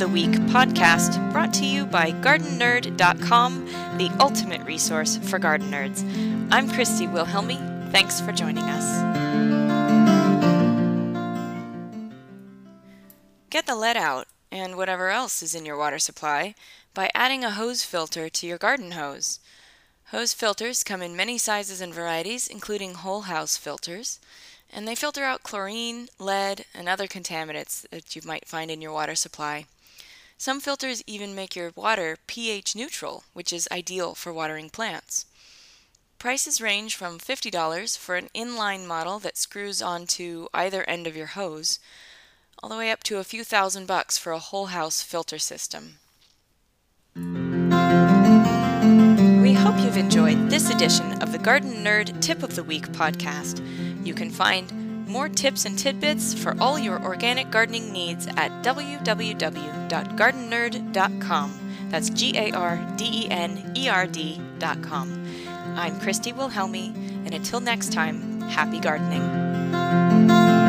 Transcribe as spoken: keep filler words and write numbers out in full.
the Week podcast, brought to you by garden nerd dot com, the ultimate resource for garden nerds. I'm Christy Wilhelmy. Thanks for joining us. Get the lead out, and whatever else is in your water supply, by adding a hose filter to your garden hose. Hose filters come in many sizes and varieties, including whole house filters, and they filter out chlorine, lead, and other contaminants that you might find in your water supply. Some filters even make your water pH neutral, which is ideal for watering plants. Prices range from fifty dollars for an inline model that screws onto either end of your hose, all the way up to a few thousand bucks for a whole house filter system. We hope you've enjoyed this edition of the Garden Nerd Tip of the Week podcast. You can find more tips and tidbits for all your organic gardening needs at w w w dot garden nerd dot com. That's G A R D E N E R D dot com. I'm Christy Wilhelmy, and until next time, happy gardening.